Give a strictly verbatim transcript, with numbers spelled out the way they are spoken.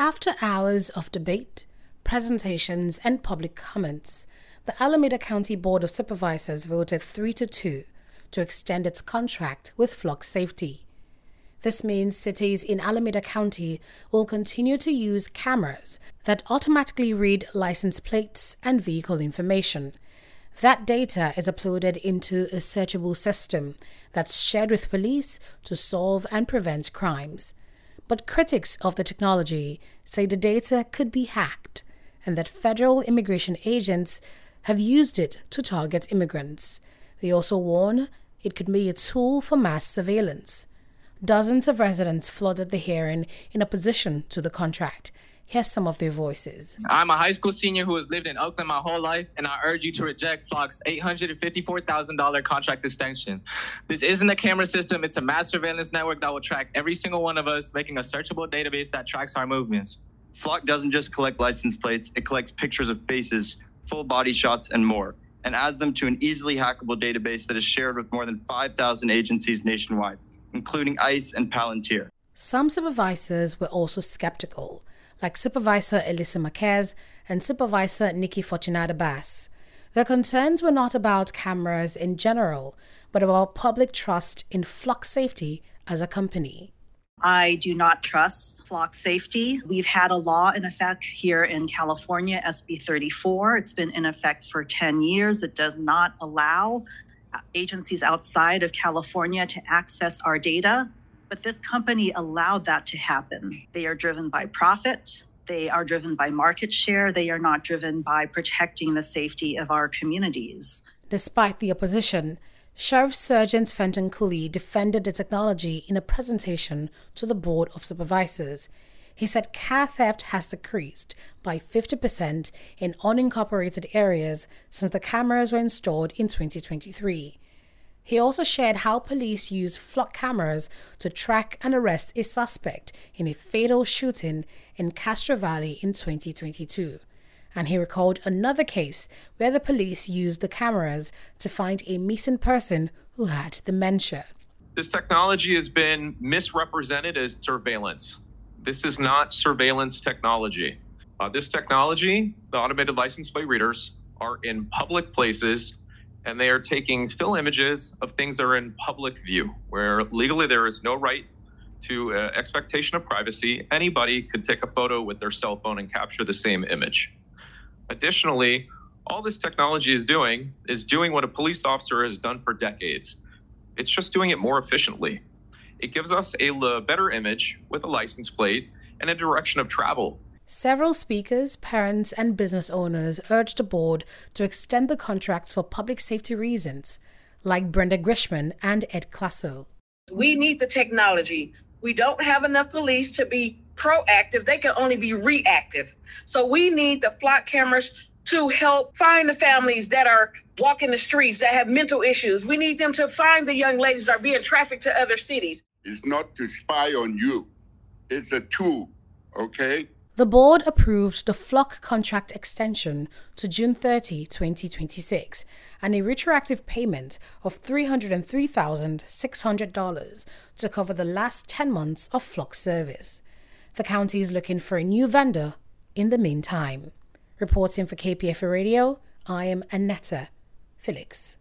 After hours of debate, presentations, and public comments, the Alameda County Board of Supervisors voted three to two to extend its contract with Flock Safety. This means cities in Alameda County will continue to use cameras that automatically read license plates and vehicle information. That data is uploaded into a searchable system that's shared with police to solve and prevent crimes. But critics of the technology say the data could be hacked and that federal immigration agents have used it to target immigrants. They also warn it could be a tool for mass surveillance. Dozens of residents flooded the hearing in opposition to the contract. Here's some of their voices. I'm a high school senior who has lived in Oakland my whole life, and I urge you to reject Flock's eight hundred fifty-four thousand dollars contract extension. This isn't a camera system. It's a mass surveillance network that will track every single one of us, making a searchable database that tracks our movements. Flock doesn't just collect license plates. It collects pictures of faces, full body shots, and more, and adds them to an easily hackable database that is shared with more than five thousand agencies nationwide, including ICE and Palantir. Some supervisors were also skeptical, like Supervisor Elissa Marquez and Supervisor Nikki Fortunata Bass. Their concerns were not about cameras in general, but about public trust in Flock Safety as a company. I do not trust Flock Safety. We've had a law in effect here in California, S B thirty-four. It's been in effect for ten years. It does not allow agencies outside of California to access our data. But this company allowed that to happen. They are driven by profit. They are driven by market share. They are not driven by protecting the safety of our communities. Despite the opposition, Sheriff Sergeant Fenton Cooley defended the technology in a presentation to the Board of Supervisors. He said car theft has decreased by fifty percent in unincorporated areas since the cameras were installed in twenty twenty-three. He also shared how police use Flock cameras to track and arrest a suspect in a fatal shooting in Castro Valley in twenty twenty-two. And he recalled another case where the police used the cameras to find a missing person who had dementia. This technology has been misrepresented as surveillance. This is not surveillance technology. Uh, this technology, the automated license plate readers, are in public places, and they are taking still images of things that are in public view, where legally there is no right to uh, expectation of privacy. Anybody could take a photo with their cell phone and capture the same image. Additionally, all this technology is doing is doing what a police officer has done for decades. It's just doing it more efficiently. It gives us a l- better image with a license plate and a direction of travel. Several speakers, parents, and business owners urged the board to extend the contracts for public safety reasons, like Brenda Grishman and Ed Classo. We need the technology. We don't have enough police to be proactive. They can only be reactive. So we need the Flock cameras to help find the families that are walking the streets, that have mental issues. We need them to find the young ladies that are being trafficked to other cities. It's not to spy on you. It's a tool, okay? The board approved the Flock contract extension to June thirtieth, twenty twenty-six, and a retroactive payment of three hundred three thousand six hundred dollars to cover the last ten months of Flock service. The county is looking for a new vendor in the meantime. Reporting for K P F A Radio, I am Annetta Felix.